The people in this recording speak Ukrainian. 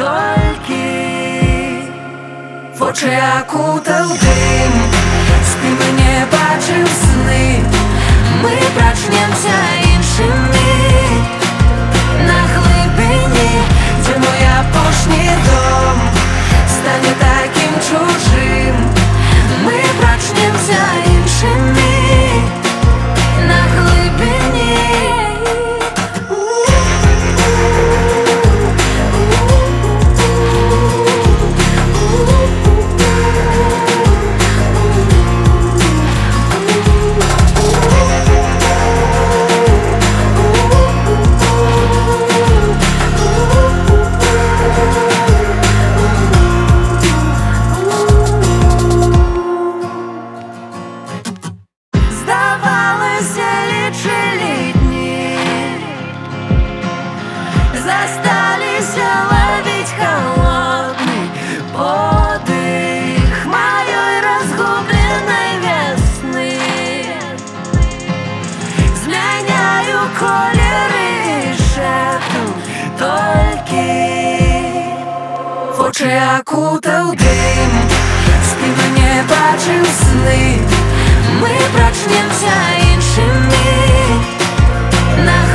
тільки в очі окутав дим. Спи, не бачив сни, ми прочнемся іншими на глибині, де мой апошній дом стане таким чужим. Ми прочнемся іншими на глибині. Засталися ловить холодный подых моей разгубленной весны. Зменяю колеры и шепну тільки в очі окутав дим. Спи, не бачив сни, ми прочнемся іншими на